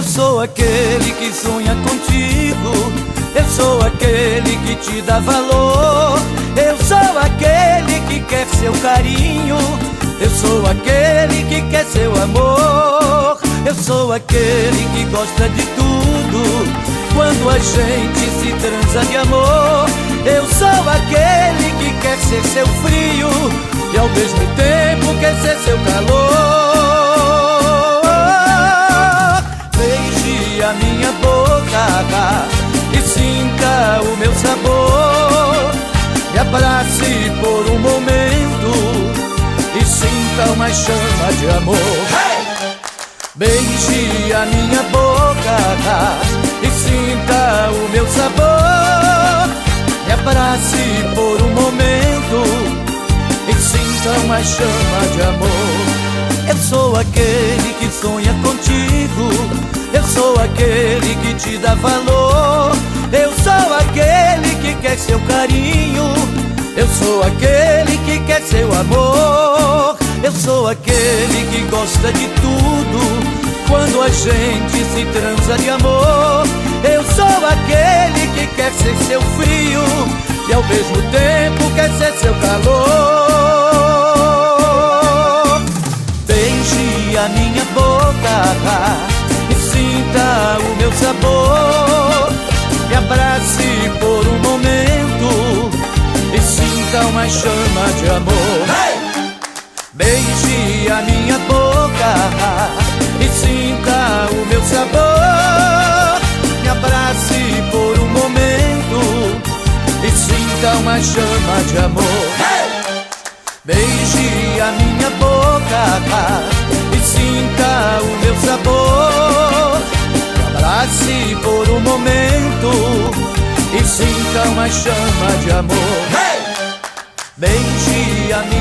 Eu sou aquele que sonha contigo, eu sou aquele que te dá valor, eu sou aquele que quer seu carinho, eu sou aquele que quer seu amor, eu sou aquele que gosta de tudo quando a gente se transa de amor. Eu sou aquele que quer ser seu frio e ao mesmo tempo quer ser seu calor. Beije a minha boca e sinta o meu sabor, me abrace por um momento e sinta uma chama de amor. Beije a minha boca e sinta o meu sabor, me abrace por um momento e sinta uma chama de amor. Eu sou aquele que sonha contigo, eu sou aquele que te dá valor, eu sou aquele que quer seu carinho, eu sou aquele que quer seu amor, eu sou aquele que gosta de tudo quando a gente se transa de amor. Eu sou aquele que quer ser seu frio e ao mesmo tempo quer ser seu calor. Beije a minha boca e sinta o meu sabor, me abrace por um momento e sinta uma chama de amor. Beije a minha boca e sinta o meu sabor, me abrace por um momento e sinta uma chama de amor. Beije a minha boca e sinta o meu sabor, me abrace por um momento e sinta uma chama de amor. Beije a minha